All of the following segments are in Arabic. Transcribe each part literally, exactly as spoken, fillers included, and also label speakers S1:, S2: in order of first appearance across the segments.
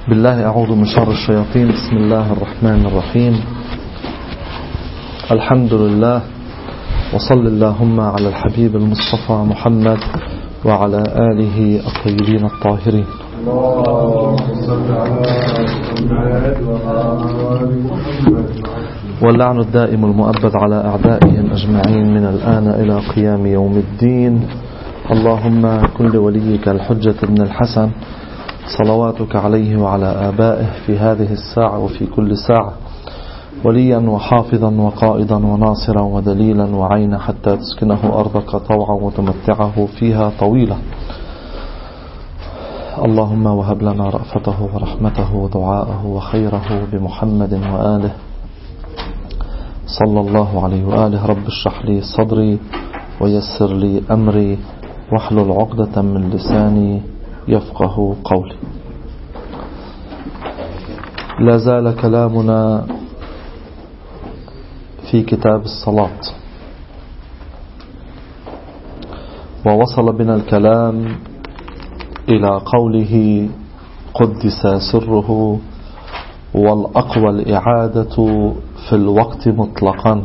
S1: بالله أعوذ من شر الشياطين. بسم الله الرحمن الرحيم. الحمد لله، وصل اللهم على الحبيب المصطفى محمد وعلى آله الطيبين الطاهرين. واللعن الدائم المؤبد على أعدائهم أجمعين من الآن إلى قيام يوم الدين. اللهم كن لوليك الحجة بن الحسن صلواتك عليه وعلى آبائه في هذه الساعة وفي كل ساعة وليا وحافظا وقائدا وناصرا ودليلا وعينا حتى تسكنه أرضك طوعا وتمتعه فيها طويلا. اللهم وهب لنا رأفته ورحمته ودعاءه وخيره بمحمد وآله صلى الله عليه وآله. رب اشرح لي صدري ويسر لي أمري واحلل عقدة من لساني يفقه قولي. لا زال كلامنا في كتاب الصلاة، ووصل بنا الكلام إلى قوله قدس سره والأقوى الإعادة في الوقت مطلقا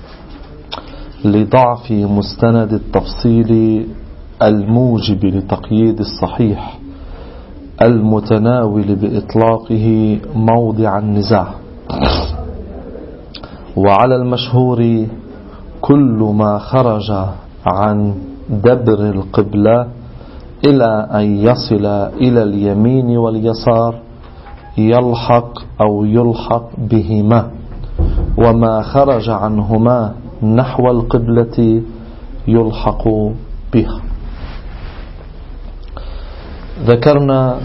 S1: لضعف مستند التفصيل الموجب لتقييد الصحيح المتناول بإطلاقه موضع النزاع. وعلى المشهور كل ما خرج عن دبر القبلة إلى أن يصل إلى اليمين واليسار يلحق أو يلحق بهما، وما خرج عنهما نحو القبلة يلحق بها. ذكرنا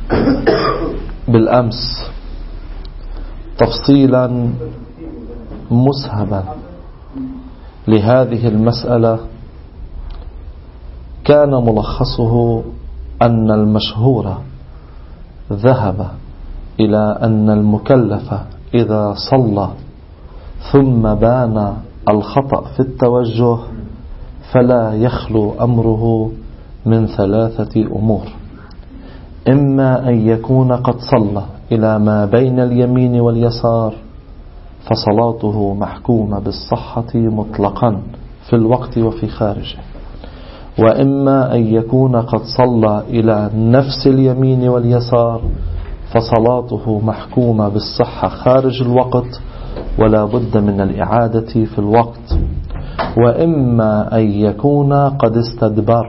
S1: بالأمس تفصيلا مسهبا لهذه المسألة كان ملخصه أن المشهور ذهب إلى أن المكلف إذا صلى ثم بان الخطأ في التوجه فلا يخلو أمره من ثلاثة أمور: إما أن يكون قد صلى إلى ما بين اليمين واليسار فصلاته محكومة بالصحة مطلقا في الوقت وفي خارجه، وإما أن يكون قد صلى إلى نفس اليمين واليسار فصلاته محكومة بالصحة خارج الوقت ولا بد من الإعادة في الوقت، وإما أن يكون قد استدبر.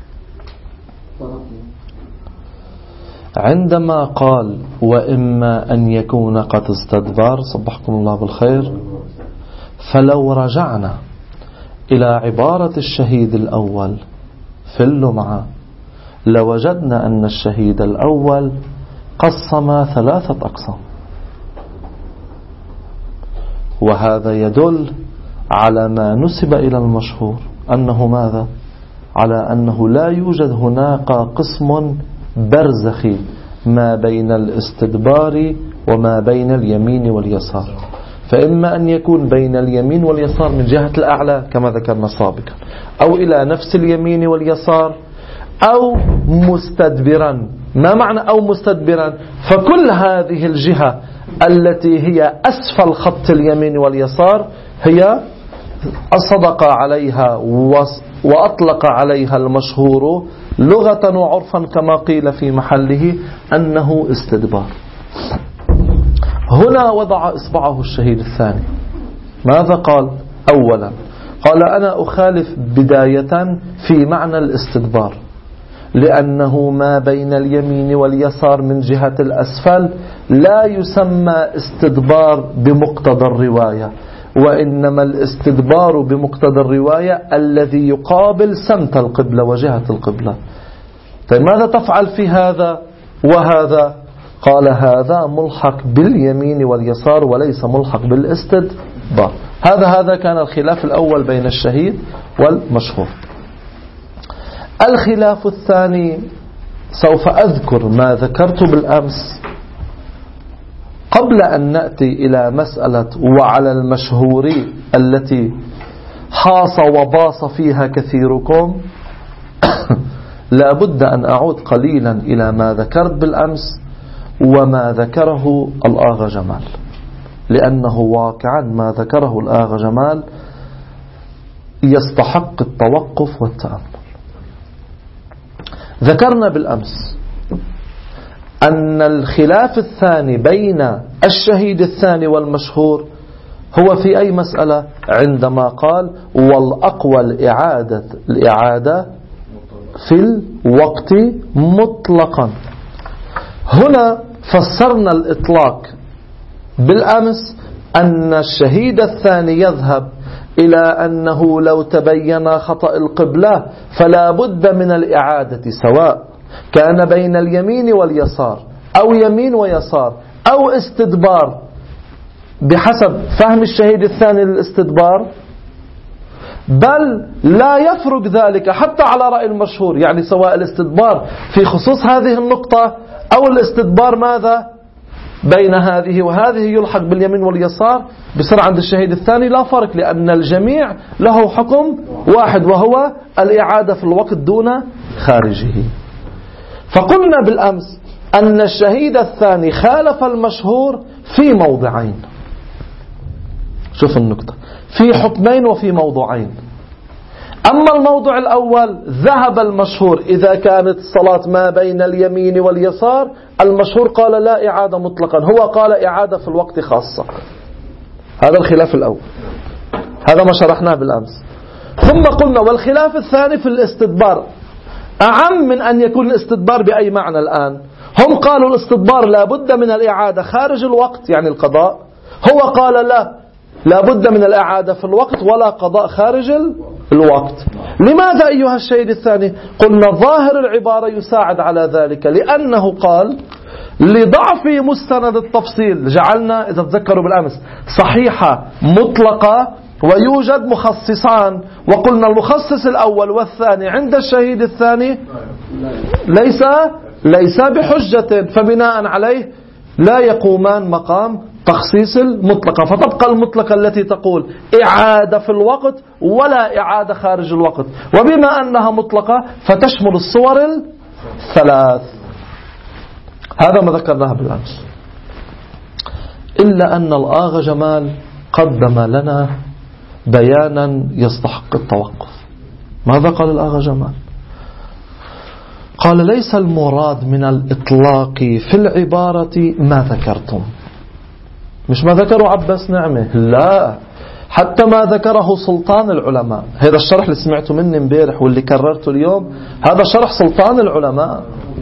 S1: عندما قال وإما أن يكون قد استدبر صبحكم الله بالخير، فلو رجعنا إلى عبارة الشهيد الأول في اللمعة لوجدنا أن الشهيد الأول قسم ثلاثة أقسام، وهذا يدل على ما نسب إلى المشهور أنه ماذا؟ على أنه لا يوجد هناك قسم برزخي ما بين الاستدبار وما بين اليمين واليسار، فإما أن يكون بين اليمين واليسار من جهة الأعلى كما ذكرنا سابقا، أو إلى نفس اليمين واليسار، أو مستدبرا. ما معنى أو مستدبرا؟ فكل هذه الجهة التي هي أسفل خط اليمين واليسار هي صدق عليها وأطلق عليها المشهور لغة وعرفا كما قيل في محله أنه استدبار. هنا وضع إصبعه الشهيد الثاني. ماذا قال؟ أولا قال أنا أخالف بداية في معنى الاستدبار، لأنه ما بين اليمين واليسار من جهة الأسفل لا يسمى استدبار بمقتضى الرواية، وإنما الاستدبار بمقتضى الرواية الذي يقابل سمت القبلة وجهة القبلة. طيب ماذا تفعل في هذا وهذا؟ قال هذا ملحق باليمين واليسار وليس ملحق بالاستدبار. هذا هذا كان الخلاف الأول بين الشهيد والمشهور. الخلاف الثاني سوف أذكر ما ذكرت بالأمس قبل أن نأتي إلى مسألة وعلى المشهور التي حاص وباص فيها كثيركم. لا بد أن أعود قليلا إلى ما ذكرت بالأمس وما ذكره الآغا جمال، لأنه واقعا ما ذكره الآغا جمال يستحق التوقف والتأمل. ذكرنا بالأمس أن الخلاف الثاني بين الشهيد الثاني والمشهور هو في أي مسألة؟ عندما قال والأقوى الإعادة الإعادة في الوقت مطلقا. هنا فسرنا الإطلاق بالأمس أن الشهيد الثاني يذهب إلى أنه لو تبين خطأ القبلة فلا بد من الإعادة، سواء كان بين اليمين واليسار أو يمين ويسار أو استدبار، بحسب فهم الشهيد الثاني للاستدبار، بل لا يفرق ذلك حتى على رأي المشهور، يعني سواء الاستدبار في خصوص هذه النقطة أو الاستدبار ماذا بين هذه وهذه يلحق باليمين واليسار، بصير عند الشهيد الثاني لا فرق، لأن الجميع له حكم واحد وهو الإعادة في الوقت دون خارجه. فقلنا بالأمس أن الشهيد الثاني خالف المشهور في موضعين. شوف النقطة، في حكمين وفي موضوعين. أما الموضوع الأول ذهب المشهور إذا كانت الصلاة ما بين اليمين واليسار، المشهور قال لا إعادة مطلقا، هو قال إعادة في الوقت خاصة. هذا الخلاف الأول، هذا ما شرحناه بالأمس. ثم قلنا والخلاف الثاني في الاستدبار، أعم من أن يكون الاستدبار بأي معنى الآن. هم قالوا الاستدبار لا بد من الإعادة خارج الوقت يعني القضاء، هو قال لا لا بد من الإعادة في الوقت ولا قضاء خارج الوقت. لماذا أيها الشهيد الثاني؟ قلنا ظاهر العبارة يساعد على ذلك، لأنه قال لضعف مستند التفصيل جعلنا إذا تذكروا بالأمس صحيحة مطلقة ويوجد مخصصان، وقلنا المخصص الأول والثاني عند الشهيد الثاني ليس ليس بحجة، فبناء عليه لا يقومان مقام تخصيص المطلقة، فتبقى المطلقة التي تقول إعادة في الوقت ولا إعادة خارج الوقت، وبما أنها مطلقة فتشمل الصور الثلاث. هذا ما ذكرناه بالأمس. إلا أن الآغا جمال قدم لنا بيانا يستحق التوقف. ماذا قال الآغا جمال؟ قال ليس المراد من الإطلاق في العبارة ما ذكرتم، مش ما ذكروا عباس نعمة، لا، حتى ما ذكره سلطان العلماء. هذا الشرح اللي سمعته مني امبارح واللي كررته اليوم، هذا شرح سلطان العلماء.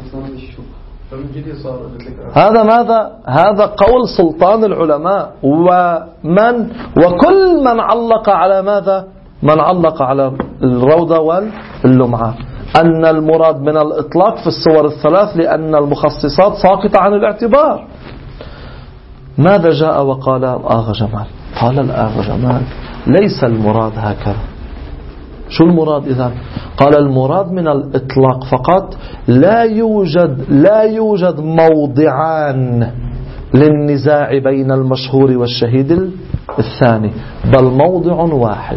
S1: هذا ماذا؟ هذا قول سلطان العلماء، ومن وكل من علق على ماذا؟ من علق على الروضة واللمعة، أن المراد من الإطلاق في الصور الثلاث لأن المخصصات ساقطة عن الاعتبار. ماذا جاء وقال الآغا جمال؟ قال الآغا جمال ليس المراد هكذا. شو المراد إذن؟ قال المراد من الإطلاق فقط لا يوجد لا يوجد موضعان للنزاع بين المشهور والشهيد الثاني، بل موضع واحد.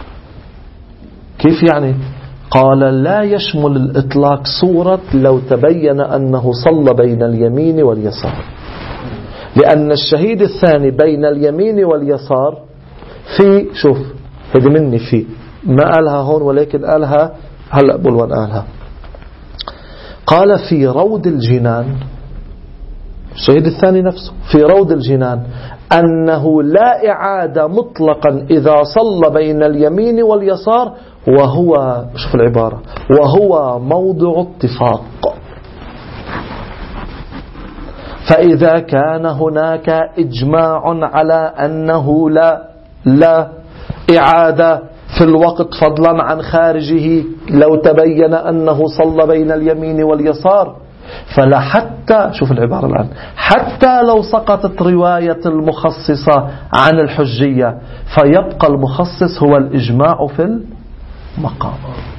S1: كيف يعني؟ قال لا يشمل الإطلاق صورة لو تبين أنه صلى بين اليمين واليسار، لأن الشهيد الثاني بين اليمين واليسار في، شوف هذه مني في، ما قالها هون ولكن قالها هلأ بلوان قالها، قال في روض الجنان، الشهيد الثاني نفسه في روض الجنان، أنه لا إعادة مطلقا إذا صلى بين اليمين واليسار، وهو شوف العبارة وهو موضع اتفاق. فإذا كان هناك إجماع على أنه لا لا إعادة في الوقت فضلا عن خارجه لو تبين أنه صلى بين اليمين واليسار، فلا حتى شوف العبارة الآن حتى لو سقطت رواية المخصصة عن الحجية فيبقى المخصص هو الإجماع في المقام.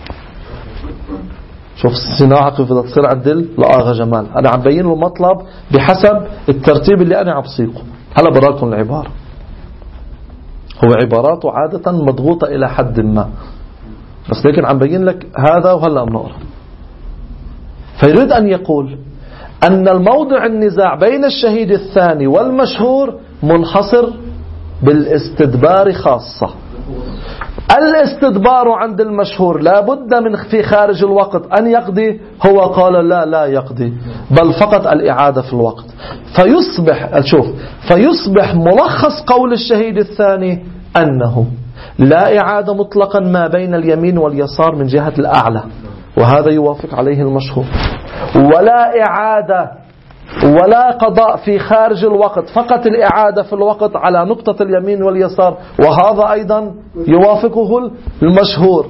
S1: شوف الصناعة كيف بدها تصير عند الآغا جمال. أنا عم بين له مطلب بحسب الترتيب اللي أنا عم بسيقه. هلا براكم العبارة، هو عباراته عادة مضغوطة إلى حد ما، بس لكن عم بين لك هذا وهلا بنقرأ. فيريد أن يقول أن الموضع النزاع بين الشهيد الثاني والمشهور منحصر بالاستدبار خاصة. الاستدبار عند المشهور لا بد من في خارج الوقت أن يقضي، هو قال لا لا يقضي، بل فقط الإعادة في الوقت. فيصبح شوف فيصبح ملخص قول الشهيد الثاني أنه لا إعادة مطلقا ما بين اليمين واليسار من جهة الأعلى، وهذا يوافق عليه المشهور، ولا إعادة ولا قضاء في خارج الوقت، فقط الإعادة في الوقت على نقطة اليمين واليسار، وهذا أيضا يوافقه المشهور.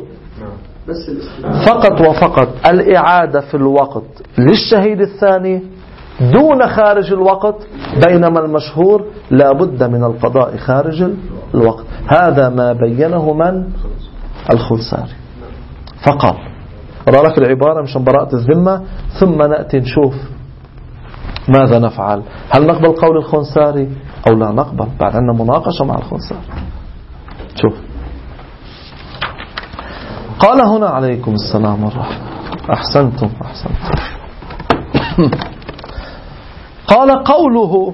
S1: فقط وفقط الإعادة في الوقت للشهيد الثاني دون خارج الوقت، بينما المشهور لا بد من القضاء خارج الوقت. هذا ما بينه من؟ الخنساري. فقال أرى لك العبارة مشان براءة الذمة، ثم نأتي نشوف ماذا نفعل. هل نقبل قول الخنساري أو لا نقبل بعد أن مناقشة مع الخنساري؟ شوف قال هنا عليكم السلام والرحمة. أحسنتم أحسنتم قال قوله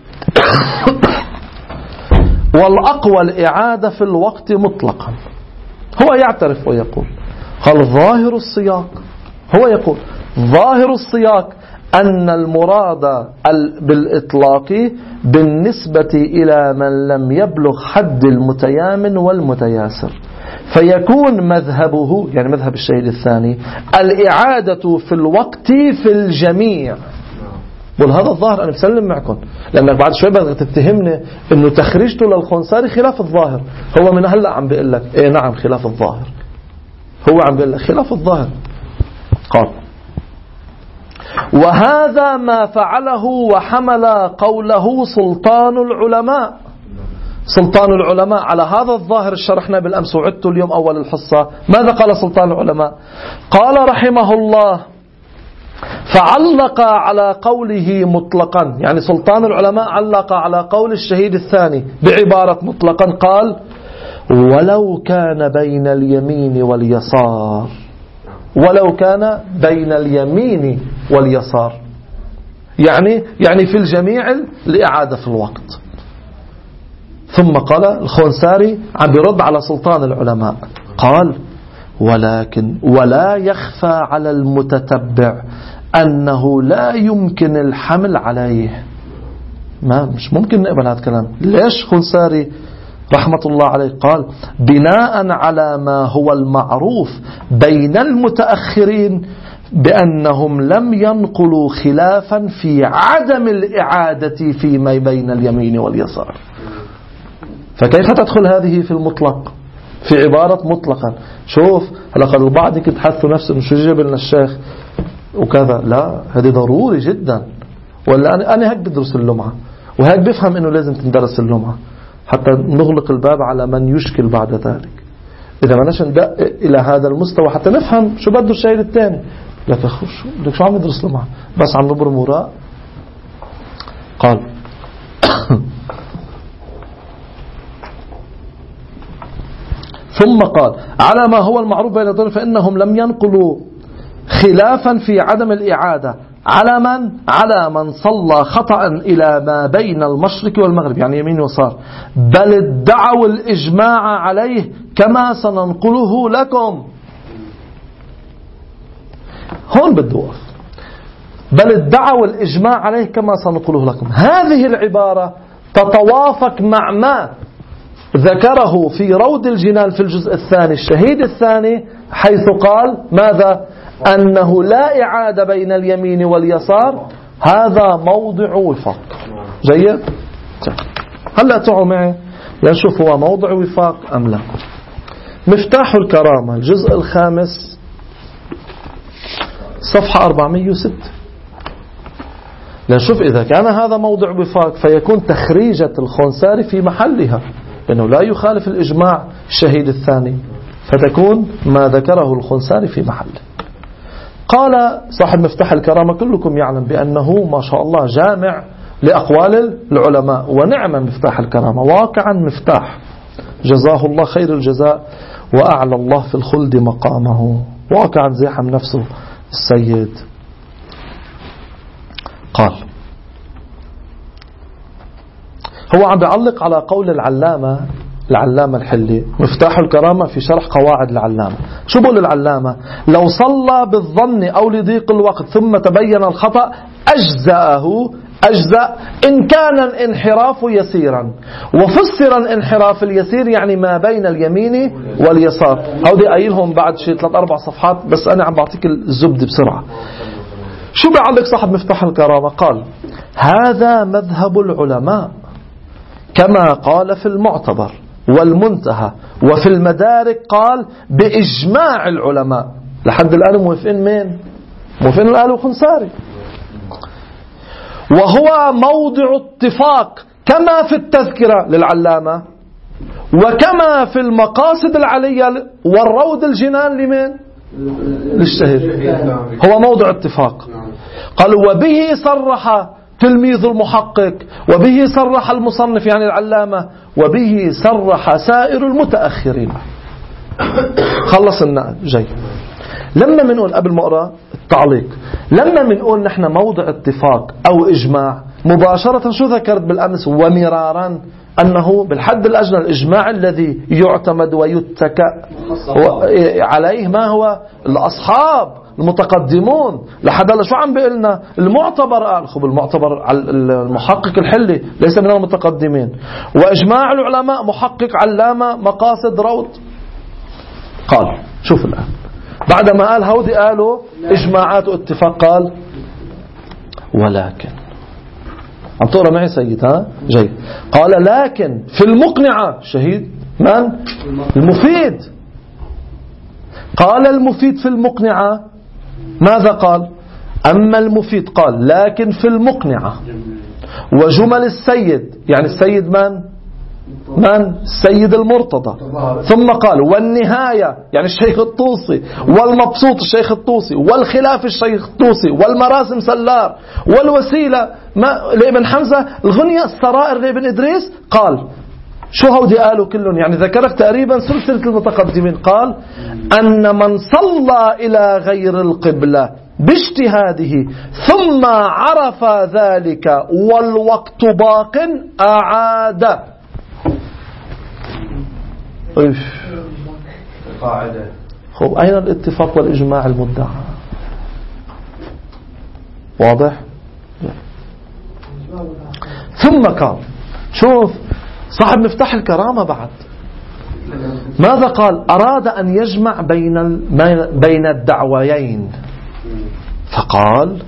S1: والأقوى الإعادة في الوقت مطلقا، هو يعترف ويقول قال ظاهر السياق، هو يقول ظاهر السياق أن المراد بالإطلاق بالنسبة إلى من لم يبلغ حد المتيامن والمتياسر، فيكون مذهبه يعني مذهب الشهيد الثاني الإعادة في الوقت في الجميع. وهذا الظاهر أنا بسلم معكم، لأنك بعد شوي بدك تتهمني إنه تخريجته للخنساري خلاف الظاهر. هو من هلأ عم بيقول لك إيه نعم خلاف الظاهر، هو عم بيقول لك خلاف الظاهر. قال وهذا ما فعله وحمل قوله سلطان العلماء. سلطان العلماء على هذا الظاهر شرحنا بالأمس وعدت اليوم أول الحصة. ماذا قال سلطان العلماء؟ قال رحمه الله فعلق على قوله مطلقا، يعني سلطان العلماء علق على قول الشهيد الثاني بعبارة مطلقا، قال ولو كان بين اليمين واليسار، ولو كان بين اليمين واليسار يعني يعني في الجميع الإعادة في الوقت. ثم قال الخنساري عم بيرد على سلطان العلماء قال ولكن ولا يخفى على المتتبع أنه لا يمكن الحمل عليه. ما مش ممكن نقبل هذا الكلام. ليش خنساري رحمة الله عليه قال بناء على ما هو المعروف بين المتأخرين بأنهم لم ينقلوا خلافا في عدم الإعادة فيما بين اليمين واليسار. فكيف تدخل هذه في المطلق في عبارة مطلقا؟ شوف هلا قال البعض يتحث نفسه انه شو جاب لنا الشيخ وكذا، لا هذه ضروري جدا. ولا انا انا هيك بدرس اللمعة وهيك بفهم انه لازم تندرس اللمعة حتى نغلق الباب على من يشكل بعد ذلك. اذا ما نش ندق الى هذا المستوى حتى نفهم شو بده الشهيد الثاني. لك شو لك شو عم ندرس لمعة بس عم نبرم وراء. قال ثم قال على ما هو المعروف بين الظن فإنهم لم ينقلوا خلافا في عدم الإعادة على من على من صلى خطأ إلى ما بين المشرق والمغرب يعني يمين ويسار، بل ادعوا الإجماع عليه كما سننقله لكم. هون بده وقف، بل ادعوا الإجماع عليه كما سننقله لكم. هذه العبارة تتوافق مع ما ذكره في روض الجنان في الجزء الثاني الشهيد الثاني حيث قال ماذا؟ أنه لا إعادة بين اليمين واليسار. هذا موضع وفاق. جيد؟ هلأ تعوا معي لنشوف هو موضع وفاق أم لا. مفتاح الكرامة الجزء الخامس صفحة أربعمئة وستة. لنشوف إذا كان هذا موضع وفاق فيكون تخريجة الخنساري في محلها لأنه لا يخالف الإجماع الشهيد الثاني، فتكون ما ذكره الخنساري في محله. قال صاحب مفتاح الكرامة كلكم يعلم بأنه ما شاء الله جامع لأقوال العلماء، ونعم مفتاح الكرامة واقعا مفتاح جزاه الله خير الجزاء وأعلى الله في الخلد مقامه. واقعا زيحم نفسه السيد. قال هو عم بيعلق على قول العلامة العلامة الحلي مفتاح الكرامة في شرح قواعد العلامة. شو بقول العلامة؟ لو صلى بالظن أو لضيق الوقت ثم تبين الخطأ أجزأه أجزأ إن كان الانحراف يسيرا. وفسر الانحراف اليسير يعني ما بين اليمين واليسار. هودي قايلهم بعد شيء ثلاث أربع صفحات بس أنا عم بعطيك الزبد بسرعة. شو بيعلق صاحب مفتاح الكرامة؟ قال هذا مذهب العلماء كما قال في المعتبر والمنتهى وفي المدارك قال بإجماع العلماء. لحد الآن موافقين مين؟ موافقين الآل وخنساري. وهو موضع اتفاق كما في التذكرة للعلامة وكما في المقاصد العلية والروض الجنان لمن؟ للشهيد. هو موضع اتفاق. قال وبه صرح تلميذ المحقق وبه صرح المصنف يعني العلامة وبه صرح سائر المتأخرين. خلص النقل جاي. لما منقول قبل ما أقرأ التعليق لما منقول نحن موضع اتفاق أو إجماع مباشرة شو ذكرت بالأمس ومرارا أنه بالحد الأجنى الإجماع الذي يعتمد ويتكأ عليه ما هو الأصحاب المتقدمون. لحد هلا شو عم بيقولنا المعتبر؟ قال خب المعتبر المحقق الحلي ليس من المتقدمين وإجماع العلماء محقق علامة مقاصد روض. قال شوف الآن بعدما قال هودي قالوا إجماعات واتفاق قال ولكن عم تقرأ معي سيد ها جيد. قال لكن في المقنعة شهيد من؟ المفيد. قال المفيد في المقنعة ماذا قال؟ أما المفيد قال لكن في المقنعة وجمل السيد يعني السيد من؟ من؟ السيد المرتضى. ثم قال والنهاية يعني الشيخ الطوسي والمبسوط الشيخ الطوسي والخلاف الشيخ الطوسي والمراسم سلار والوسيلة لابن حمزة الغنية السرائر لابن إدريس. قال شو هودي قالوا كلهم يعني ذكرك تقريبا سلسلة المتقدمين. قال أن من صلى إلى غير القبلة باجتهاده ثم عرف ذلك والوقت باق أعاد. إيش
S2: قاعدة
S1: خب أين الاتفاق والإجماع المدعى؟ واضح؟ ثم قال شوف صاحب مفتاح الكرامة بعد ماذا قال؟ أراد أن يجمع بين بين الدعويين فقال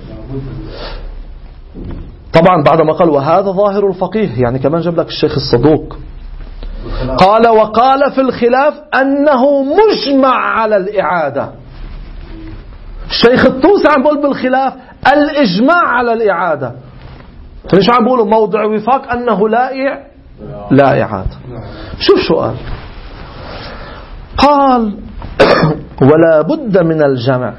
S1: طبعا بعد ما قال وهذا ظاهر الفقيه يعني كمان جاب لك الشيخ الصدوق. قال وقال في الخلاف أنه مجمع على الإعادة. الشيخ الطوسي عم بقول بالخلاف الإجماع على الإعادة. فليش عم بقولوا موضع وفاق أنه لا إع... لا إعادة. شوف شو قال. قال ولا بد من الجمع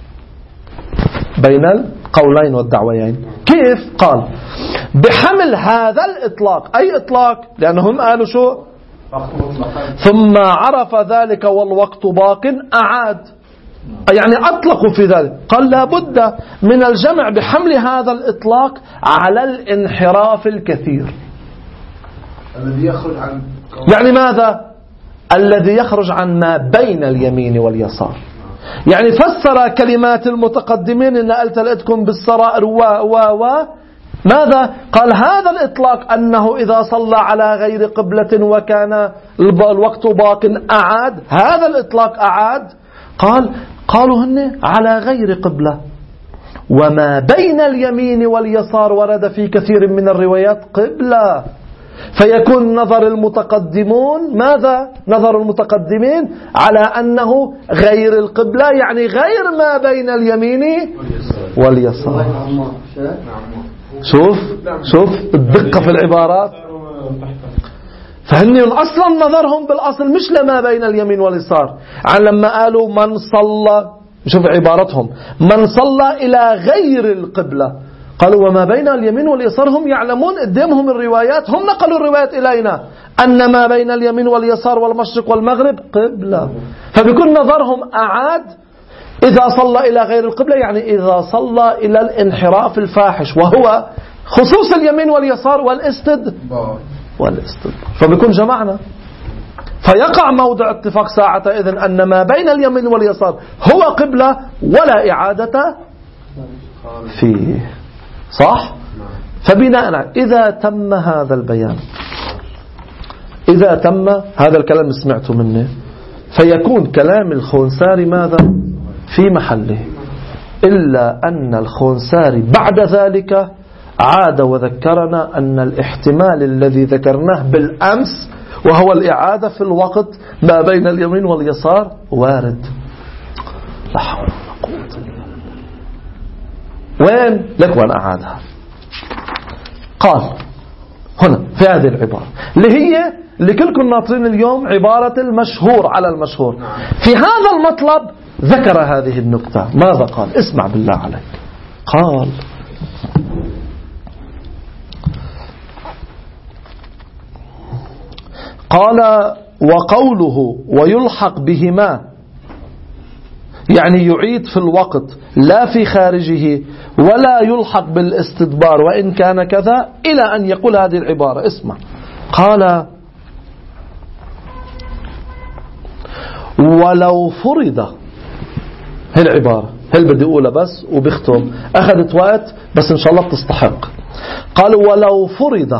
S1: بين القولين والدعويين. كيف؟ قال بحمل هذا الإطلاق. أي إطلاق؟ لأنهم قالوا شو ثم عرف ذلك والوقت باق أعاد يعني أطلقوا في ذلك. قال لا بد من الجمع بحمل هذا الإطلاق على الانحراف الكثير
S2: الذي يخرج عن
S1: يعني ماذا؟ الذي يخرج عن ما بين اليمين واليسار. يعني فسر كلمات المتقدمين إن قلت لكم بالسرائر و و و ماذا؟ قال هذا الإطلاق أنه إذا صلى على غير قبلة وكان الوقت باق أعاد. هذا الإطلاق أعاد. قال قالوا هن على غير قبلة وما بين اليمين واليسار ورد في كثير من الروايات قبلة. فيكون نظر المتقدمون ماذا؟ نظر المتقدمين على أنه غير القبلة يعني غير ما بين اليمين واليسار. شوف شوف الدقة في العبارات. فهن أصلا نظرهم بالأصل مش لما بين اليمين واليسار عن لما قالوا من صلى شوف عبارتهم من صلى إلى غير القبلة. قالوا وما بين اليمين واليسار هم يعلمون قدامهم الروايات هم نقلوا الروايات إلينا أن ما بين اليمين واليسار والمشرق والمغرب قبلة. فبيكون نظرهم أعاد إذا صلى إلى غير القبلة يعني إذا صلى إلى الانحراف الفاحش، وهو خصوص اليمين واليسار والاستدبار والاستدبار. فبيكون جمعنا، فيقع موضع اتفاق ساعة إذن أن ما بين اليمين واليسار هو قبلة ولا إعادة فيه. صح؟ فبناء على إذا تم هذا البيان، إذا تم هذا الكلام سمعته منه، فيكون كلام الخنساري ماذا؟ في محله، إلا أن الخنساري بعد ذلك عاد وذكرنا أن الاحتمال الذي ذكرناه بالأمس وهو الإعادة في الوقت ما بين اليمين واليسار وارد. لا حول ولا قوة إلا بالله. وين لك وأن أعادها؟ قال هنا في هذه العبارة اللي هي لكلكم ناطرين اليوم عبارة المشهور على المشهور، في هذا المطلب ذكر هذه النكتة. ماذا قال؟ اسمع بالله عليك. قال قال وقوله ويلحق بهما يعني يعيد في الوقت لا في خارجه، ولا يلحق بالاستدبار وإن كان كذا، إلى أن يقول هذه العبارة. اسمع. قال ولو فرض، هي العبارة هل بدي أقولها بس وبختم، أخذت وقت بس إن شاء الله بتستحق. قال ولو فرض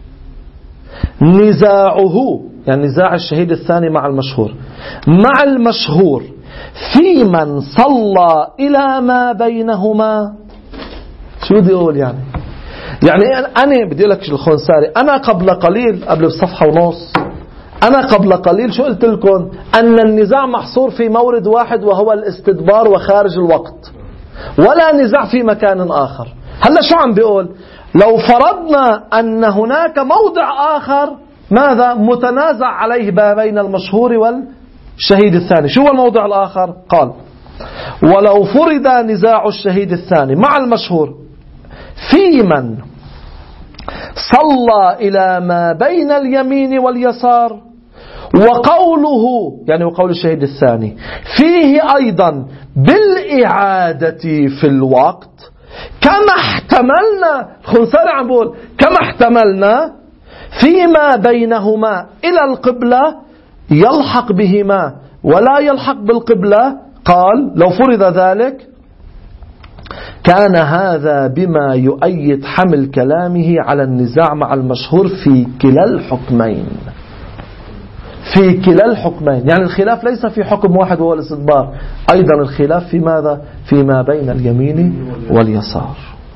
S1: نزاعه يعني نزاع الشهيد الثاني مع المشهور مع المشهور في من صلى إلى ما بينهما. شو بدي أقول يعني؟ يعني أنا بدي لك الخنساري، أنا قبل قليل قبل بصفحة ونص أنا قبل قليل شو قلت لكم؟ أن النزاع محصور في مورد واحد وهو الاستدبار وخارج الوقت، ولا نزاع في مكان آخر. هلا شو عم بيقول؟ لو فرضنا أن هناك موضع آخر ماذا متنازع عليه ما بين المشهور والشهيد الثاني، شو هو الموضع الآخر؟ قال ولو فرض نزاع الشهيد الثاني مع المشهور في من صلى إلى ما بين اليمين واليسار، وقوله يعني وقول الشهيد الثاني فيه أيضا بالإعادة في الوقت، كما احتملنا، الخنساري عم بقول كما احتملنا فيما بينهما إلى القبلة يلحق بهما ولا يلحق بالقبلة. قال لو فرض ذلك كان هذا بما يؤيد حمل كلامه على النزاع مع المشهور في كلا الحكمين، في كلا الحكمين، يعني الخلاف ليس في حكم واحد وهو الاستدبار، أيضا الخلاف في ماذا؟ فيما بين اليمين واليسار.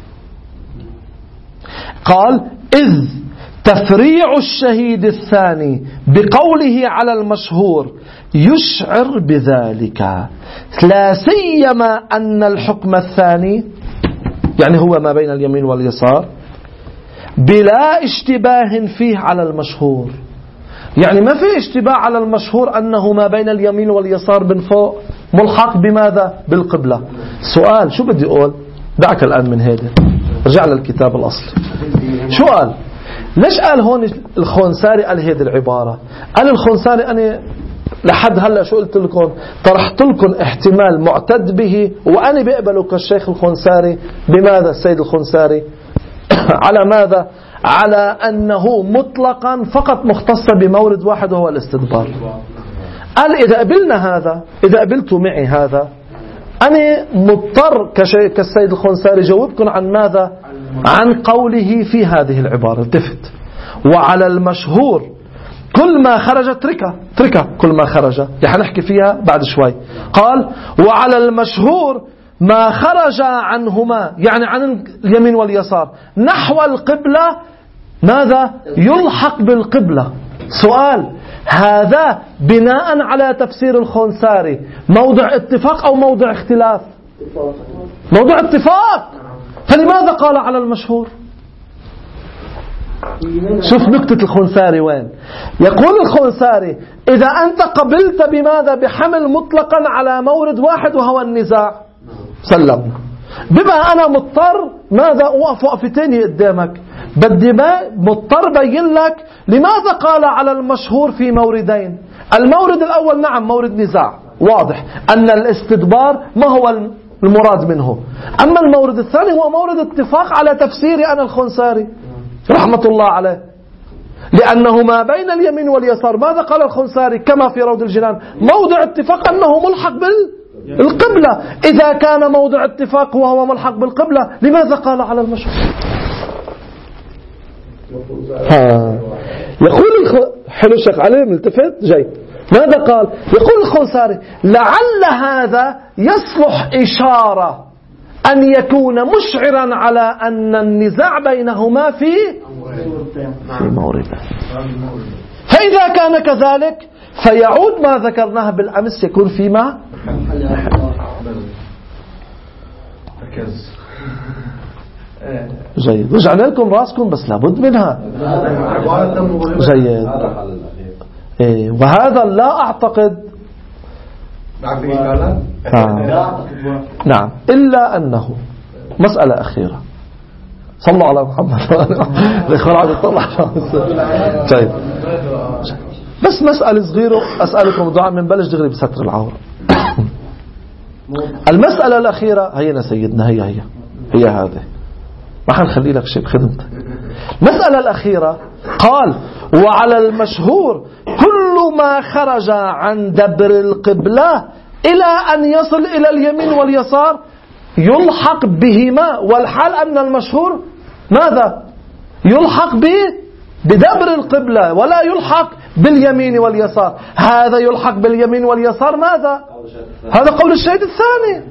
S1: قال إذ تفريع الشهيد الثاني بقوله على المشهور يشعر بذلك، لا سيما أن الحكم الثاني يعني هو ما بين اليمين واليسار بلا اشتباه فيه على المشهور، يعني ما في اشتباه على المشهور أنه ما بين اليمين واليسار من فوق ملحق بماذا؟ بالقبلة. سؤال شو بدي أقول؟ دعك الآن من هذا، رجع للكتاب الأصلي. شو قال؟ ليش قال هون الخنساري قال هذه العبارة؟ قال الخنساري أنا لحد هلا شو قلت لكم؟ طرحت لكم احتمال معتد به وأنا بقبله كالشيخ الخنساري بماذا السيد الخنساري؟ على ماذا؟ على أنه مطلقا فقط مختص بمورد واحد وهو الاستدبار. قال إذا قبلنا هذا، إذا قبلتوا معي هذا، أنا مضطر كالسيد الخنساري جاوبكم عن ماذا؟ عن قوله في هذه العبارة. التفت وعلى المشهور كل ما خرج تركه تركه كل ما خرج، رح نحكي فيها بعد شوي. قال وعلى المشهور ما خرج عنهما يعني عن اليمين واليسار نحو القبلة ماذا؟ يلحق بالقبلة. سؤال هذا بناء على تفسير الخنساري موضع اتفاق أو موضع اختلاف؟ موضع اتفاق. فلماذا قال على المشهور؟ شوف نكتة الخنساري وين. يقول الخنساري إذا أنت قبلت بماذا؟ بحمل مطلقا على مورد واحد وهو النزاع، سلمنا. بما أنا مضطر ماذا؟ أوقف وقفتين قدامك، بدي مضطر بين لك لماذا قال على المشهور في موردين. المورد الأول نعم مورد نزاع واضح أن الاستدبار ما هو المراد منه. أما المورد الثاني هو مورد اتفاق على تفسير أنا الخنساري رحمة الله عليه، لأنه ما بين اليمين واليسار ماذا قال الخنساري كما في روض الجنان؟ موضع اتفاق أنه ملحق بالقبلة. إذا كان موضع اتفاق وهو ملحق بالقبلة لماذا قال على المشهور؟ ها. يقول الخ... حلو الشيخ علي ملتفت جيد. ماذا قال؟ يقول الخنساري لعل هذا يصلح إشارة أن يكون مشعرا على أن النزاع بينهما في في مورد. فإذا كان كذلك فيعود ما ذكرناه بالأمس يكون فيما جيد. رجعنا لكم راسكم بس لابد منها جيد. إيه وهذا لا أعتقد آه. نعم إلا أنه مسألة أخيرة. صلوا على محمد الإخوان عاد يطلع طيب بس مسألة صغيرة أسألكم الدعاء من بلش دغري بستر العورة. المسألة الأخيرة هينا سيدنا هي هي هي هذه ما حنخلي لك شيء بخدمتك. المسألة الأخيرة قال وعلى المشهور كل ما خرج عن دبر القبلة إلى أن يصل إلى اليمين واليسار يلحق بهما، والحال أن المشهور ماذا يلحق به بدبر القبلة ولا يلحق باليمين واليسار. هذا يلحق باليمين واليسار ماذا؟ هذا قول الشهيد الثاني.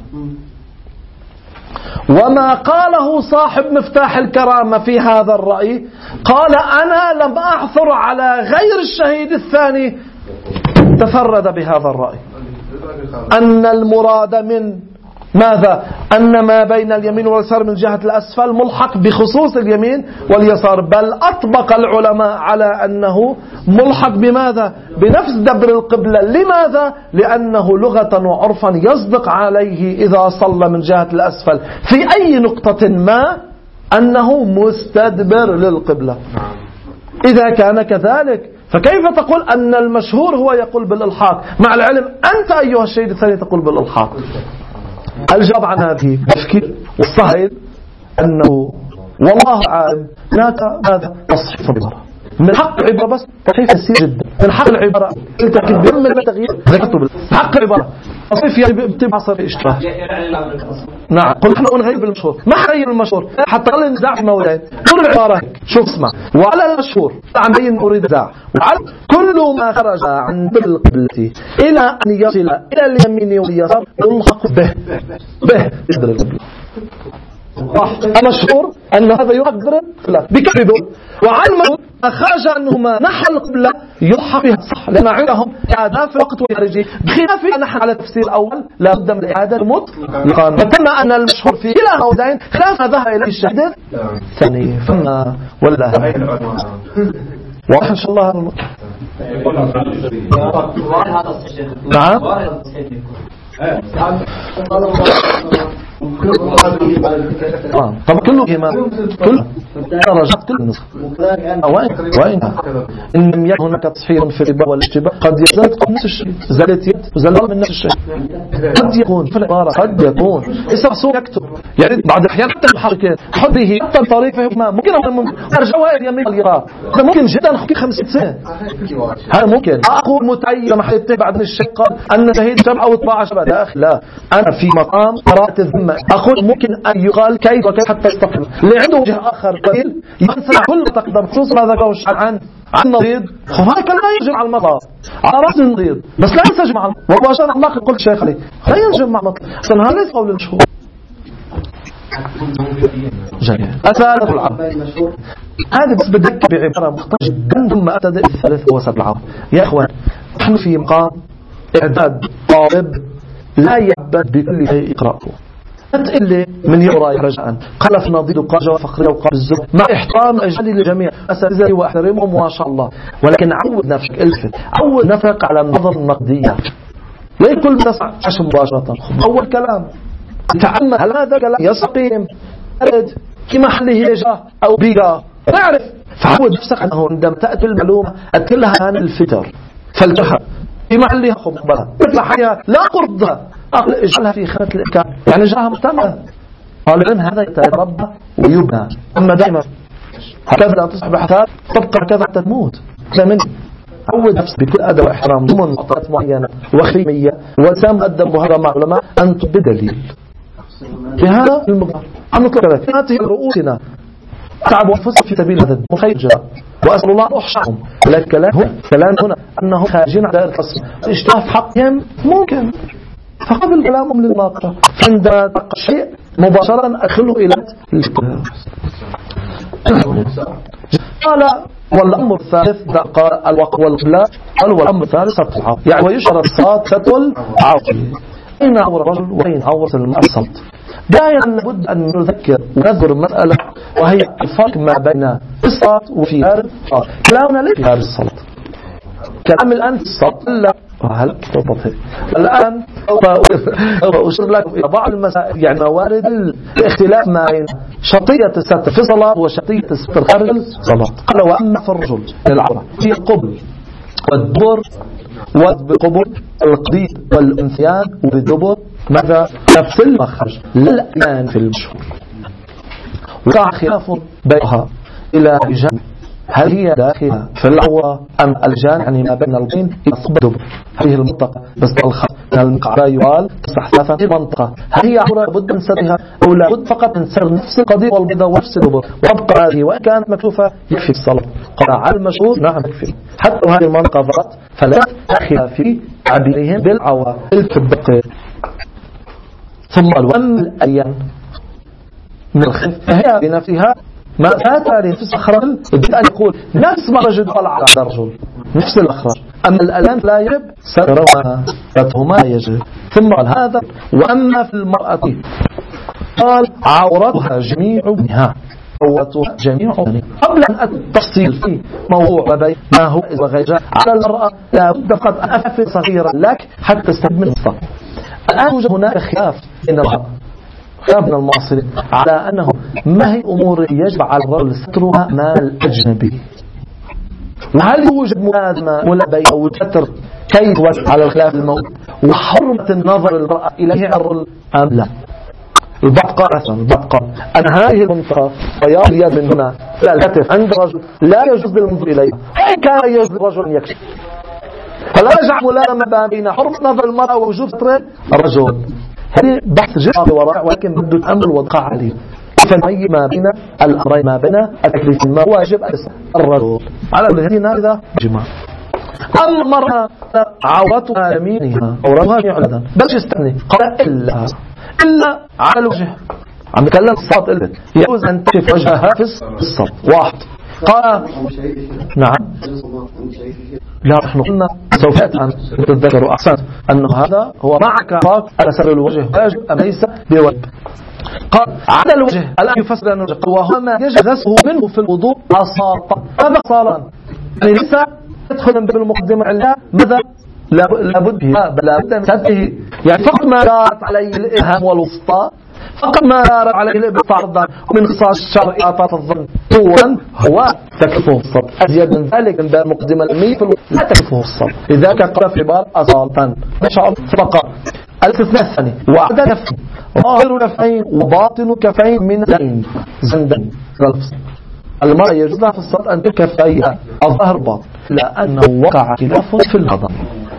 S1: وما قاله صاحب مفتاح الكرامة في هذا الرأي قال أنا لم أعثر على غير الشهيد الثاني تفرد بهذا الرأي أن المراد من ماذا؟ أن ما بين اليمين واليسار من جهة الأسفل ملحق بخصوص اليمين واليسار، بل أطبق العلماء على أنه ملحق بماذا؟ بنفس دبر القبلة. لماذا؟ لأنه لغة وعرفا يصدق عليه إذا صلى من جهة الأسفل في أي نقطة ما أنه مستدبر للقبلة. إذا كان كذلك فكيف تقول أن المشهور هو يقول بالإلحاق مع العلم أنت أيها الشهيد الثاني تقول بالإلحاق؟ الجواب عن هذه التفكير والصحيح أنه والله عالم هناك هذا تصحيح العبارة من حق العبارة بس كيف يسير جدا من حق العبارة التأكيد بهم من التغيير ذكرته بال حق العبارة تصحيح يعني بتبعصر في إشتراك. نعم قل نحن نغير بالمشهور ما حغير المشهور حتى قل النزاع في موضعين. كل العبارة شوف اسمع وعلى المشهور عن بين أريد نزاع وعلى كل ما خرج عن القبلة إلى أن يصل إلى اليمين واليسار يلحق به به يقدر القبلة. المشهور أن هذا يقدر لا بكذبه وعن ما خرج أنهما نحى القبلة يلحق بها صح لأن عندهم إعادة في وقت وخارجي بخلاف نحن على التفسير الأول لا بد من الإعادة مطلقا. فتم أن المشهور في كلا موضعين خلاف ذهب إلى الشهيد ثاني فما ولا واضح إن شاء الله. نعم طب كله إيمان كل درجات كل نصف وين وين إن لم يكن هناك تصحيح في الربا والاشتباه قد يزال نفس الشيء زالت يد وزال من نفس الشيء قد يكون في العبارة قد يكون إسرع يكتب يعني بعض الأحيان حتى المحركين حده حتى الطريق ما ممكن ممكن أرجع اليمين اليسار ممكن جدا نحكي خمسين سنة هذا ممكن أقول متعين محلته بعد الشقة أن شهيد سبعة وطبعة شباب يا أخي لا أنا في مقام قراءة الذمة أقول ممكن أن يقال كيف وكيف حتى يستقبل اللي عنده وجه آخر قليل ينسى كل تقدم خصوصا ما ذكره عن عن نضيد هناك لا يجب على المطار على رأس النضيد بس لا ينسجم مع وباشر الله قلت شيخ علي لا ينسجم مع مطلق أصلا هذا ليس قول المشهور جميل أثالث العرب هذا بس بدك بعبارة مختلفة جدا ثم أبتدأ الثالث هو سبب العرب. يا أخوان نحن في مقام إعداد طالب لا يعبد بكل شيء يقرأه اللي من يقرأ رجاء قال في نضيد وقال جواب فقرية وقال الزب مع احترام أجلي للجميع أساتذتي وأحترمهم ما شاء الله ولكن عود نفسك الفت عود نفسك على النظر النقدية لا كل ما تسمع عشان مباشرة أول كلام تعمل هل هذا كلام يستقيم أرد في محله جاه أو بيجاه تعرف فعود نفسك أنه عندما تأتي المعلومة أتلها عن الفتر فالتحر في محلها خبرها مثل حياة لا قرضها اجعلها في خانة الإمكان، يعني اجعلها مجتمع. قال العلم هذا يتربى ويبنى. أما دائما هكذا تصبح حثاث تبقى هكذا حتى تموت. من عود نفسك بكل أدب واحترام ضمن معطيات معينة وخيمية وسام مؤدب وهذا مع علماء أنت بدليل بهذا المقدار عن نطلق ذلك هذه رؤوسنا أتعب وأنفسهم في سبيل هذا مخير جاء وأسأل الله أحشاهم. لكن كلام هنا كلام هنا أنهم خارجين على دائرة القسم الاشتراف حقهم ممكن، فقبل كلامهم للناقرة عندما تلقى شيء مباشرة أدخله إلى الفكر. قال والأمر الثالث قال الوقت والقبلة. قال والأمر الثالث الصوت، يعني ويشعر الصوت ستل عاطل أين عور الرجل وأين عورة المرأة الصوت. دائما لابد أن نذكر ونذكر مسألة وهي الفرق ما بين الصوت وفي هذا الصوت. كلامنا ليس في هذا الصوت، كلام الآن في الصوت إلا هل تطفئ الآن أشير لكم إلى بعض المسائل، يعني موارد الاختلاف ما بين شرطية الستر في الصلاة وشرطية الستر خارج الصلاة. قال وأما في الرجل للعورة في القبل والدبر والقبل القديد والأنثيان والدبر ماذا نفس المخرج للأمان في المشهور. وقع خلاف بينها إلى رجال هل هي داخلة في العورة أم الجان، يعني ما بين البين إلى صب الدبر هذه المنطقة بس الخط المقعدة يقال تستحثافا في منطقة هل هي عورة بد من سرها أو لا بد فقط من سر نفس القضية والبيضة ونفس الدبر وابقى هذه وإن كانت مكشوفة يكفي الصلاة. قال على المشهور نعم يكفي حتى هذه المنطقة فقط فلا داخل في عبيرهم بالعورة الكبقير. ثم الوم الأيام من الخف فهي بنفسها ما فاتها نفس الأخرج بدأ أن يقول نفس ما رجل طلع على الرجل نفس الأخرج. أما الألم لا يجب سترونها فتهما يجب. ثم قال هذا وأما في المرأة قال عورتها جميع بنها عورتها جميع بنها. قبل أن التفصيل في موضوع بين ما هو وغيره على المرأة لا بد فقط أن أفل صغيرا لك حتى تستكمل الصف. الآن يوجد هناك خلاف بين الرأى خلاف من المعاصرين على أنه ما هي أمور يجب على الرجل سترها مع الأجنبي، وهل يوجد ملازمة ملابية أو ستر كيف على الخلاف الموت وحرمة النظر المرأة إليه الرجل أم لا. البعض قال أصلا البعض قال أن هذه المنطقة بياض اليد من هنا لا الهتف عند الرجل لا يجوز للمنظر إليه وإن كان يجوز للرجل أن يكشف، فلا يجعل ملازمة بين حرمة نظر المرأة ووجوب ستر الرجل. هذه بحث جدا وراء ولكن بده الأمر الوضع عليه كيف نميز ما بين الأمرين ما بين التكليف ما واجب الرجل على هذه هذا جماع. أما المرأة عورتها يمينها عورتها يعلن بل يستثني قال إلا إلا على الوجه عم نتكلم الصوت إلا يجوز أن تكشف وجهها في الصوت واحد. قال نعم لا نحن قلنا سوف أن تتذكروا أحسن أنه هذا هو معك فاق على سر الوجه واجب أم ليس بواجب. قال على الوجه الآن يفسر أن الوجه وهو ما يجب غسله منه في الوضوء أصالا هذا صالا يعني ليس يدخل بالمقدمة على ماذا لابد لابد من سده يعني فقط ما دارت عليه الإبهام والوسطى فقط ما دارت عليه الإبهام فرضا ومن خصائص الشرع إعطاء الظن طولا هو تكفه الصد أزيد من ذلك من باب المقدمة الأمية لا تكفه الصد لذلك قال في عبارة أصالة ما شاء الله فقط. الاستثناء الثاني وعد كفين ظاهر كفين وباطن كفين من لين زندن المرأة يجوز لها في الصد أن تكفيها الظهر باطن لأنه وقع خلاف في الهضم.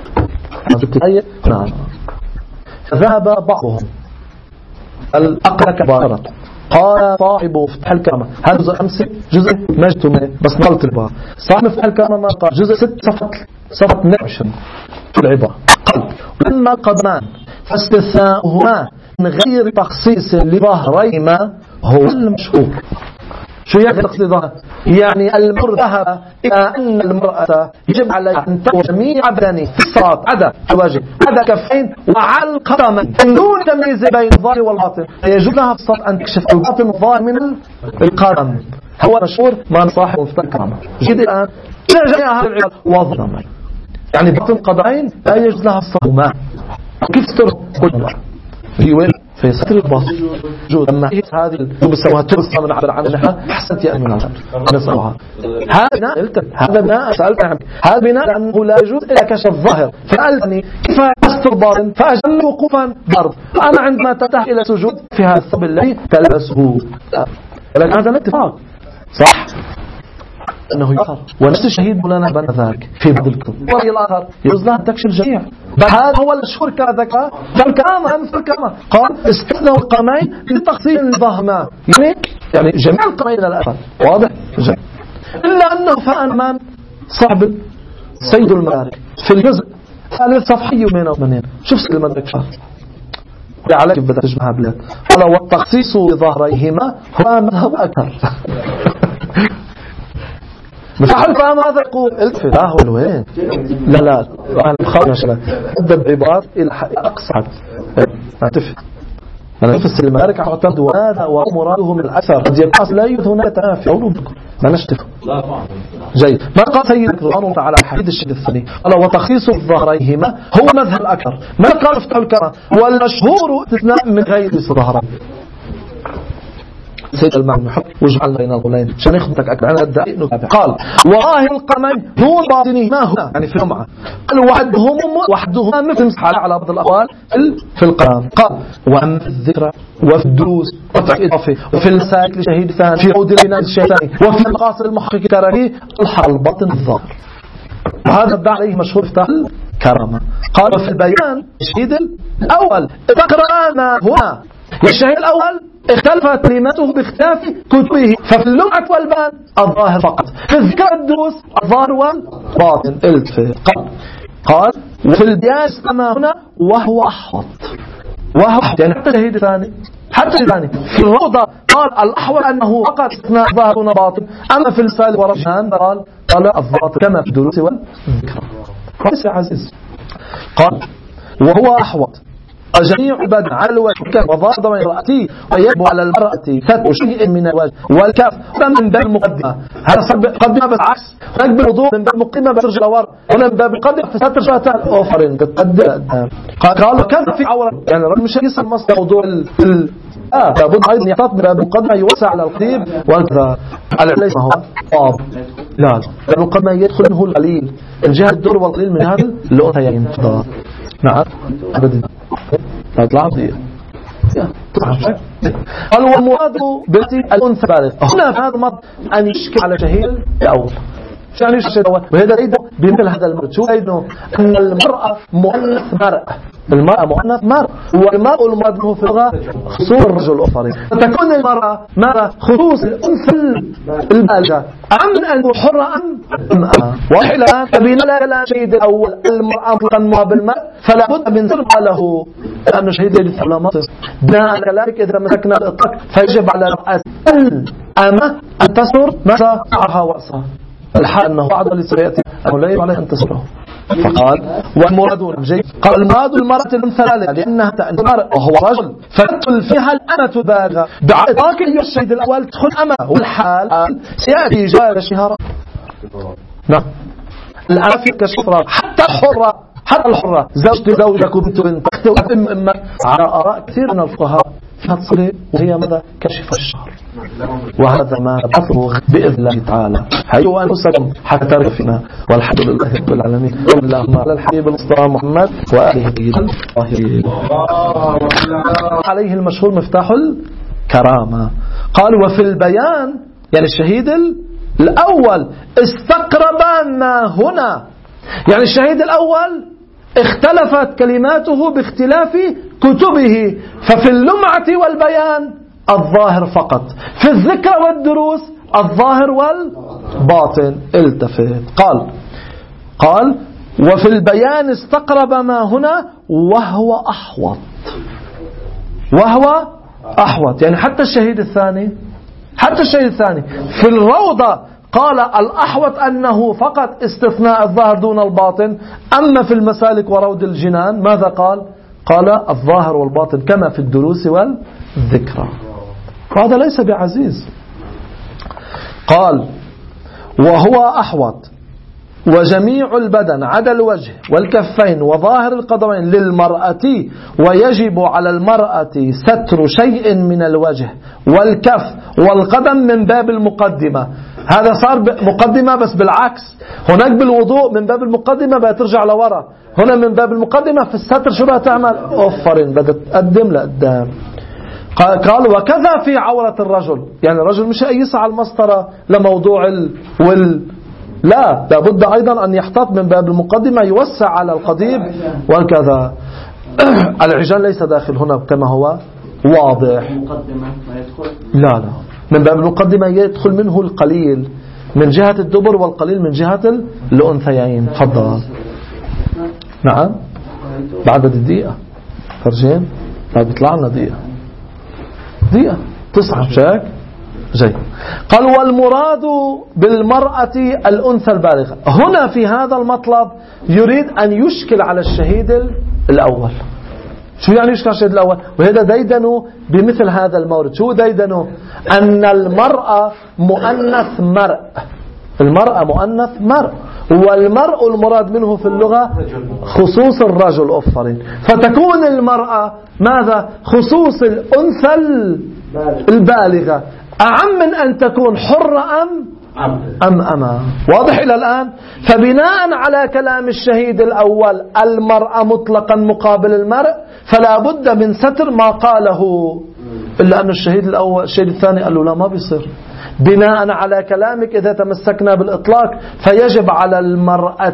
S1: نعم فذهب بعضهم الأقل كبارة قال صاحب فتح الكرامة هذا جزء أمسي جزء مجتمع بس نقلت البار صاحب فتح الكرامة قال جزء ست صفت صفت نعشن في العبارة قال لما القدمان فاستثناؤهما من غير تخصيص لظهريهما هو المشهور. شو يعني تخصيص ظهر؟ يعني المرء ذهب إلى أن المرأة يجب عليها أن تكون جميع بدنه في الصلاة عدا الوجه عدا كفين وعلى القدمين دون تمييز بين الظاهر والباطن يجب لها في الصلاة أن تكشف الباطن والظاهر من القدم. هو مشهور ما نصاحبه في الكرامة جد الآن إلى جميع هذه العبارة وظهر يعني باطن القدمين لا يجوز لها الصلاة ما كيف ترى كل مرة في وين في ستر الباطن وجود. لما هذه بسموها ترسم من عبر عنها أحسنت يا أمين العالم نسألها. هذا بناء هذا بناء سألت عنك هذا بناء لأنه لا يجوز إلا كشف الظاهر. فسألتني كيف أستر الباطن فأجل وقوفا ضرب. أنا عندما تتح إلى سجود في هذا الثوب الذي تلبسه لكن هذا الاتفاق صح أنه يؤخر. ونفس الشهيد مولانا بن ذاك في بعض الكتب والرأي الآخر يجوز لها تكشف الجميع. بل هذا هو المشهور كذا فالكلام أمس الكلام قال استثنوا القمين لتخصيص الضهما يعني يعني جميع القمين إلى الأقل واضح جميع. إلا أنه فأمان صاحب سيد المدارك في الجزء ثالث صفحة يومين أو منين شوف سيد المدارك شهر عليك بدأ تجمعها بلاد قال والتخصيص بظهريهما هو مذهب أكثر. مساحة الفهم هذا يقول التفت ها هو وين لا لا أنا بخاطر شباب أدب عبارات إلى أقصى أتفت أنا في السلم مالك أعتقد وهذا ومراده من الأثر قد يبقى لا يوجد هناك تنافي أو نبكر ما نشتف جيد. ما قال سيد الله تعالى الحديث الشيء الثاني قال وتخصيص الظهريهما هو مذهب أكثر. ما قال افتح الكرة والمشهور استثناء من غير الظهر سيد المعنى حق وجعلنا بين الغلين عشان يخبطك أكبر أنا أدعي نتابع. قال وآه القمين هو باطنه ما هو يعني في الجمعة قال وحدهم وحدهما مثل مسحال على بعض الأقوال في القرآن. قال وأما في الذكرى وفي الدروس وفي الإضافة وفي المسائل لشهيد ثاني في عود العناد الشيطاني وفي القاصر المحقق ترى الحق الباطن الظاهر. وهذا ادعى عليه مشهور في الكرامة. قال في البيان الشهيد الأول تقرأنا هنا الشهيد الأول اختلفت كلمته باختلاف كتبه ففي اللمعة والبان الظاهر فقط في الذكر الدروس الظاهر والباطن التفت. قال قال وفي البيان كما هنا وهو أحوط وهو يعني حتى الشهيد الثاني حتى الثاني في الروضة قال الأحوط أنه فقط اثناء ظاهر وباطن. أما في المثال ورجحان قال قال الظاهر كما في الدروس والذكر. قال يا عزيز قال وهو أحوط جميع البدن على الوجه وضاد من رأتي ويجب على المرأة فتح شيء من الوجه والكف من باب المقدمة هذا قدمة بالعكس هناك بالوضوء من باب مقدمة بترجع لورا هنا من باب المقدمة فتر شويتان أوفرين تتقدم. قالوا كذا في عورة يعني الرجل مش يصل مصدر موضوع ال آه لابد أيضا يعطط من باب المقدمة يوسع على القضيب وكذا على ليس هو طاب لا المقدمة يدخل منه القليل الجهة الدور والقليل من هذا الأنثيين. نعم أبدا تطلع بيه قال والمراد بالتي الأنثى بالغ هنا في هذا المرض أن يشكي على شهيد الأول يعني يشكي الأول وهذا يريد بمثل هذا المرض شو أنه أن المرأة مؤنث مرأة المرأة مؤنث مرأة والمرأة المرض له في اللغة خصوص الرجل الأخرين فتكون المرأة مرأة خصوص الأنثى البالغة أم أن حرة أم أم وحلا فبين لا لا شهيد الأول المرأة مطلقا بالمرأة فلا بد من سرقة له لأنه شهيد يدفع لا مطلق بناء كذلك إذا مسكنا الإطلاق فيجب على رأس الأمة أن تسر ماذا معها وأسها الحال أنه بعض اللي سيأتي أو لا يجب عليه أن تسره. فقال والمراد جيد قال المراد المرأة المثالة لأنها تأنمر وهو رجل فتدخل فيها الأمة البالغة بإطلاق الشهيد الأول تدخل أمة والحال سيأتي جواب الشهارة نعم الآن في كشفرة حتى الحرة حتى الحرة زوجة زوجك وبنت بنت أختي أم أمك على آراء كثير من الفقهاء فتصلي وهي ماذا كشف الشهر وهذا ما أثره بإذن الله تعالى حيوا أنفسكم حتى تعرفنا والحمد لله رب العالمين اللهم على الحبيب المصطفى محمد وآله الطاهرين عليه المشهور مفتاح الكرامة. قال وفي البيان يعني الشهيد الأول استقرب ما هنا يعني الشهيد الأول اختلفت كلماته باختلاف كتبه ففي اللمعة والبيان الظاهر فقط في الذكر والدروس الظاهر والباطن التفت. قال قال وفي البيان استقرب ما هنا وهو أحوط وهو أحوط يعني حتى الشهيد الثاني حتى الشهيد الثاني في الروضة قال الأحوط أنه فقط استثناء الظاهر دون الباطن. أما في المسالك وروض الجنان ماذا قال قال الظاهر والباطن كما في الدروس والذكرى. وهذا ليس بعزيز. قال وهو أحوط وجميع البدن عدا الوجه والكفين وظاهر القدمين للمرأة، ويجب على المرأة ستر شيء من الوجه والكف والقدم من باب المقدمة. هذا صار مقدمة بس بالعكس، هناك بالوضوء من باب المقدمة بترجع لورا، هنا من باب المقدمة في الستر شو بتعمل؟ أوفرين بدأت تقدم لقدام. قال وكذا في عورة الرجل، يعني الرجل مش يسعى المسطرة لموضوع ال وال لا، لابد أيضا أن يحتاط من باب المقدمة يوسع على القضيب وكذا. العجال ليس داخل هنا كما هو واضح. لا لا، من باب المقدمة يدخل منه القليل من جهة الدبر والقليل من جهة الأنثيين. تفضل. نعم بعد الدقيقة فرجين طيب يطلع لنا دقيقة دقيقة تسعة شاك جيد. قال والمراد بالمرأة الأنثى البالغة. هنا في هذا المطلب يريد أن يشكل على الشهيد الأول. شو يعني يشكل على الشهيد الأول؟ وهذا ديدنه بمثل هذا المورد. شو ديدنه؟ أن المرأة مؤنث مرء، المرأة مؤنث مرء، والمرء المراد منه في اللغة خصوص الرجل أفرين، فتكون المرأة ماذا؟ خصوص الأنثى البالغة، أعم من أن تكون حرة أم أم أما. واضح إلى الآن؟ فبناء على كلام الشهيد الأول المرأة مطلقا مقابل المرء، فلا بد من ستر ما قاله، إلا أن الشهيد الأول الشهيد الثاني قال له لا ما بيصير. بناء على كلامك إذا تمسكنا بالإطلاق فيجب على المرأة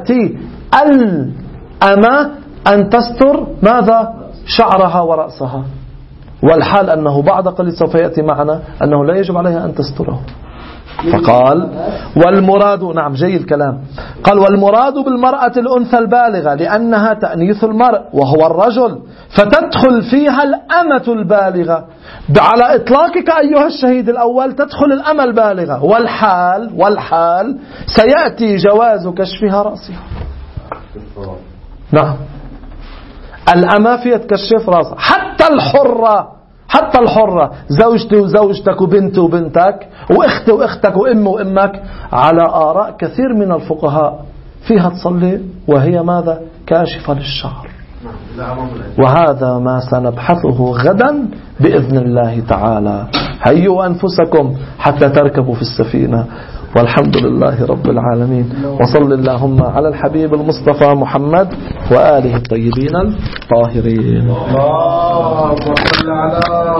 S1: الأمة أن تستر ماذا؟ شعرها ورأسها، والحال أنه بعد قليل سوف يأتي معنا أنه لا يجب عليها أن تستره. فقال والمراد، نعم جيد الكلام، قال والمراد بالمرأة الأنثى البالغة لأنها تأنيث المرء وهو الرجل، فتدخل فيها الأمة البالغة. على إطلاقك أيها الشهيد الأول تدخل الأمة البالغة، والحال والحال سيأتي جواز كشفها رأسها. نعم الأمة فيها تكشف رأسها، حتى الحرة، حتى الحرة زوجتي وزوجتك وبنتي وبنتك وأختي وأختك وأمي وأمك، على آراء كثير من الفقهاء فيها تصلي وهي ماذا؟ كاشفة للشعر. وهذا ما سنبحثه غدا بإذن الله تعالى. هيئوا أنفسكم حتى تركبوا في السفينة، والحمد لله رب العالمين. وصل اللهم على الحبيب المصطفى محمد وآله الطيبين الطاهرين.